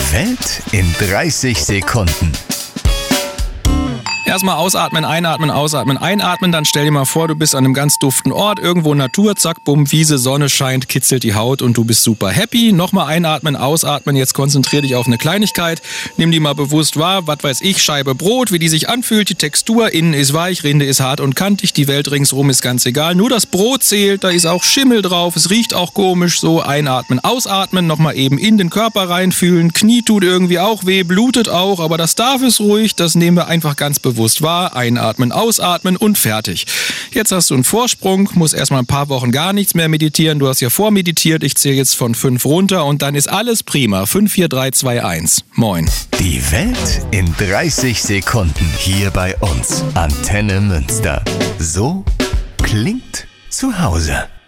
Die Welt in 30 Sekunden. Erstmal ausatmen, einatmen, ausatmen, einatmen. Dann stell dir mal vor, du bist an einem ganz duften Ort, irgendwo Natur, zack, bumm, Wiese, Sonne scheint, kitzelt die Haut und du bist super happy. Nochmal einatmen, ausatmen. Jetzt konzentrier dich auf eine Kleinigkeit. Nimm die mal bewusst wahr. Was weiß ich, Scheibe Brot, wie die sich anfühlt. Die Textur, innen ist weich, Rinde ist hart und kantig. Die Welt ringsrum ist ganz egal. Nur das Brot zählt, da ist auch Schimmel drauf. Es riecht auch komisch. So, einatmen, ausatmen. Nochmal eben in den Körper reinfühlen. Knie tut irgendwie auch weh, blutet auch. Aber das darf es ruhig. Das nehmen wir einfach ganz bewusst wahr, einatmen, ausatmen und fertig. Jetzt hast du einen Vorsprung, musst erstmal ein paar Wochen gar nichts mehr meditieren. Du hast ja vormeditiert, ich zähle jetzt von 5 runter und dann ist alles prima. 5, 4, 3, 2, 1. Moin. Die Welt in 30 Sekunden hier bei uns. Antenne Münster. So klingt zu Hause.